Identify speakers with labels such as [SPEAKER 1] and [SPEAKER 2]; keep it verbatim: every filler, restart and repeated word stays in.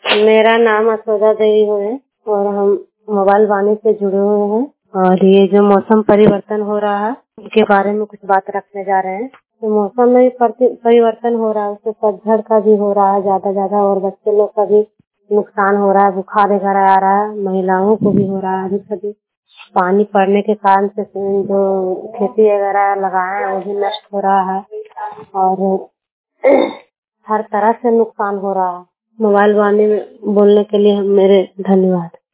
[SPEAKER 1] मेरा नाम असोदा देवी है और हम मोबाइल वाणी से जुड़े हुए हैं और ये जो मौसम परिवर्तन हो रहा है उसके बारे में कुछ बात रखने जा रहे हैं। तो मौसम में परिवर्तन हो रहा है, उससे पतझड़ का भी हो रहा है ज्यादा ज्यादा और बच्चे लोग का भी नुकसान हो रहा है, बुखार वगैरह आ रहा है, महिलाओं को भी हो रहा है। अभी सभी पानी पड़ने के कारण से जो खेती वगैरह लगाए हैं वो भी नष्ट हो रहा है और हर तरह से नुकसान हो रहा है। मोबाइल वाणी में बोलने के लिए मेरे धन्यवाद।